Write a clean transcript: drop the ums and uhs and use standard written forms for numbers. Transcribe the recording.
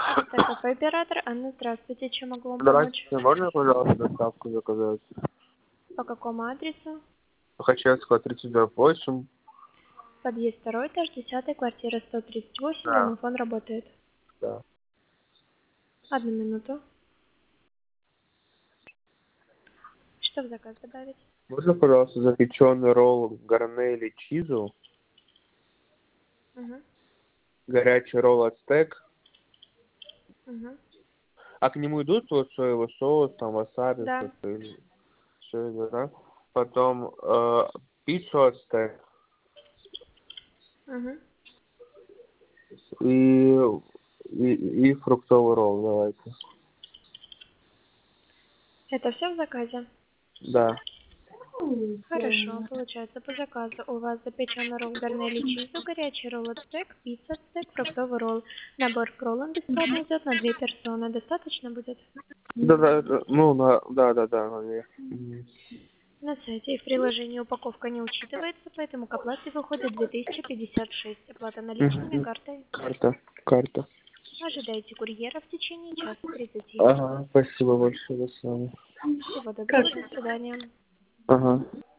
Это кафе-оператор. Анна, здравствуйте. Чем могу вам помочь? Здравствуйте, можно, пожалуйста, доставку заказать? По какому адресу? Хачевского, 32-8. Подъезд 2, этаж, 10, квартира 138. Да, Домофон работает. да. Одну минуту. Что в заказ добавить? Можно, пожалуйста, запеченный ролл гарнели чизу, Угу. горячий ролл ацтек, Угу. а к нему идут вот соевый соус, там, васаби, Да. что-то, или все это, да? Потом пиццу ацтек Угу. и, и фруктовый ролл давайте. Это все в заказе? Да. Хорошо, получается по заказу. У вас запеченный ролл гарнели чизу, горячий ролл ацтек, пицца ацтек, фруктовый ролл. Набор к роллам бесплатно идет на 2 персоны. Достаточно будет? Да, да, да, ну, да, наверное. Мгм. На сайте и в приложении упаковка не учитывается, поэтому к оплате выходит 2056. Оплата наличными Мгм. картой. Карта. Ожидайте курьера в течение часа 30. Ага, спасибо большое, до свидания. Всего доброго, до свидания. Ага.